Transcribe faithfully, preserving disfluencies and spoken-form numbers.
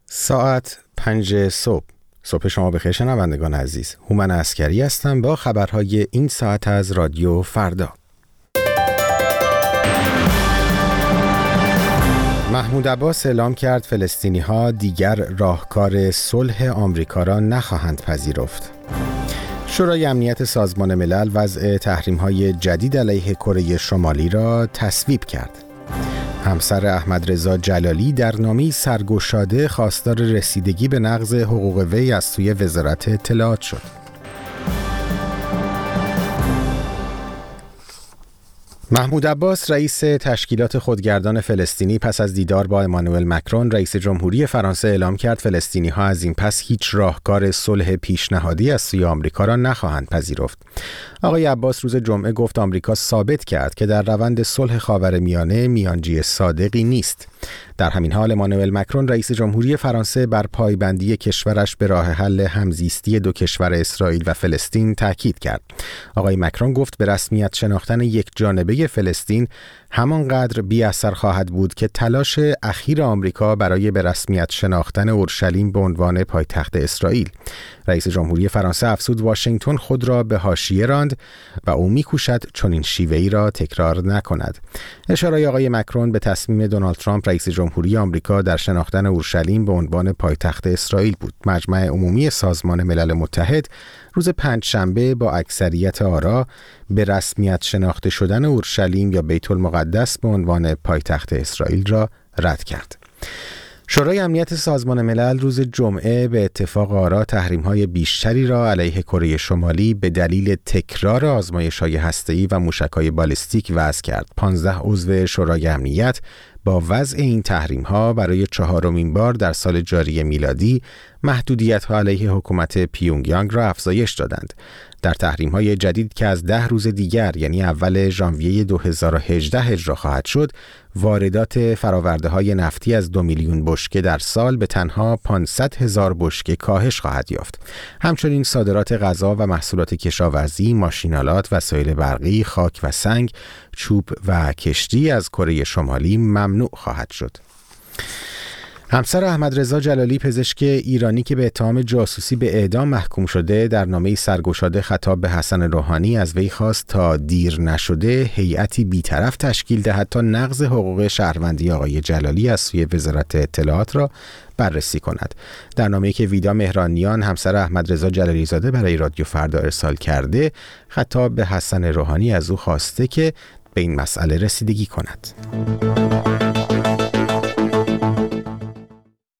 ساعت پنج صبح. صبح شما بخیر شنوندگان عزیز. هومن عسکری هستم با خبرهای این ساعت از رادیو فردا. محمود عباس اعلام کرد فلسطینی‌ها دیگر راهکار صلح آمریکا را نخواهند پذیرفت. شورای امنیت سازمان ملل وضع تحریم‌های جدید علیه کره شمالی را تصویب کرد. همسر احمد رضا جلالی در نامه‌ای سرگشاده خواستار رسیدگی به نقض حقوق وی از سوی وزارت اطلاعات شد. محمود عباس رئیس تشکیلات خودگردان فلسطینی پس از دیدار با امانوئل مکرون رئیس جمهوری فرانسه اعلام کرد فلسطینی‌ها از این پس هیچ راهکار صلح پیشنهادی از سوی آمریکا را نخواهند پذیرفت. آقای عباس روز جمعه گفت آمریکا ثابت کرد که در روند صلح خاورمیانه میانجی صادقی نیست. در همین حال امانوئل مکرون رئیس جمهوری فرانسه بر پایبندی کشورش به راه حل همزیستی دو کشور اسرائیل و فلسطین تاکید کرد. آقای مکرون گفت به رسمیت شناختن یک جانبه فلسطین همانقدر بی اثر خواهد بود که تلاش اخیر آمریکا برای به رسمیت شناختن اورشلیم به عنوان پایتخت اسرائیل. رئیس جمهوری فرانسه افزود واشنگتن خود را به حاشیه راند و او می‌کوشد چنین شیوه‌ای را تکرار نکند. اشاره آقای مکرون به تصمیم دونالد ترامپ رئیس جمهوری آمریکا در شناختن اورشلیم به عنوان پایتخت اسرائیل بود. مجمع عمومی سازمان ملل متحد روز پنجشنبه با اکثریت آرا به رسمیت شناخته شدن اورشلیم یا بیت المقدس به عنوان پایتخت اسرائیل را رد کرد. شورای امنیت سازمان ملل روز جمعه به اتفاق آرا تحریم‌های بیشتری را علیه کره شمالی به دلیل تکرار آزمایش‌های هسته‌ای و موشک‌های بالستیک وضع کرد. پانزده عضو شورای امنیت با وضع این تحریم‌ها برای چهارمین بار در سال جاری میلادی محدودیت‌ها علیه حکومت پیونگیانگ را افزایش دادند. در تحریم‌های جدید که از ده روز دیگر یعنی اول ژانویه دو هزار و هجده اجرا خواهد شد، واردات فرآورده‌های نفتی از دو میلیون بشکه در سال به تنها پانصد هزار بشکه کاهش خواهد یافت. همچنین صادرات غذا و محصولات کشاورزی، ماشین‌آلات، وسایل برقی، خاک و سنگ، چوب و کشتی از کره شمالی ممنوع خواهد شد. همسر احمد رضا جلالی پزشک ایرانی که به اتهام جاسوسی به اعدام محکوم شده در نامه‌ای سرگشاده خطاب به حسن روحانی از وی خواست تا دیر نشده هیئتی بی‌طرف تشکیل دهد تا نقض حقوق شهروندی آقای جلالی از سوی وزارت اطلاعات را بررسی کند. در نامه‌ای که ویدا مهرانیان همسر احمد رضا جلالی زاده برای رادیو فردا ارسال کرده خطاب به حسن روحانی از او خواسته که به این مسئله رسیدگی کند.